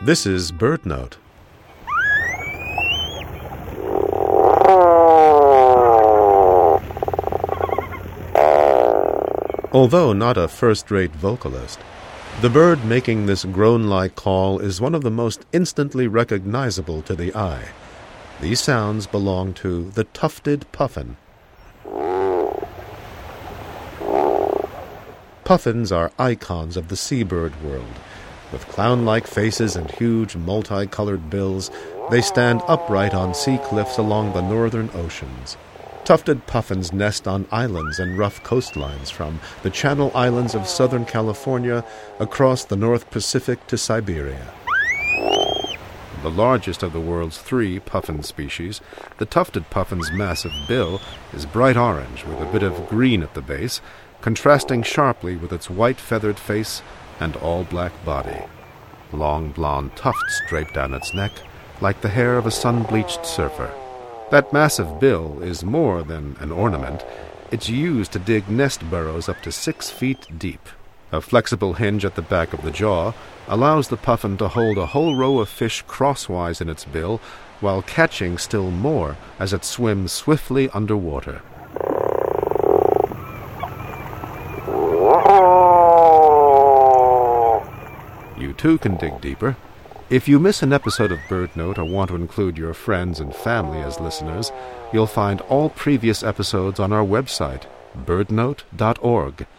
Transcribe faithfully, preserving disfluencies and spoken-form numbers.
This is BirdNote. Although not a first-rate vocalist, the bird making this groan-like call is one of the most instantly recognizable to the eye. These sounds belong to the tufted puffin. Puffins are icons of the seabird world. With clown-like faces and huge multicolored bills, they stand upright on sea cliffs along the northern oceans. Tufted puffins nest on islands and rough coastlines from the Channel Islands of Southern California across the North Pacific to Siberia. The largest of the world's three puffin species, the tufted puffin's massive bill is bright orange with a bit of green at the base, contrasting sharply with its white feathered face and all-black body. Long blonde tufts drape down its neck like the hair of a sun-bleached surfer. That massive bill is more than an ornament. It's used to dig nest burrows up to six feet deep. A flexible hinge at the back of the jaw allows the puffin to hold a whole row of fish crosswise in its bill while catching still more as it swims swiftly underwater. You too can dig deeper. If you miss an episode of BirdNote or want to include your friends and family as listeners, you'll find all previous episodes on our website, bird note dot org.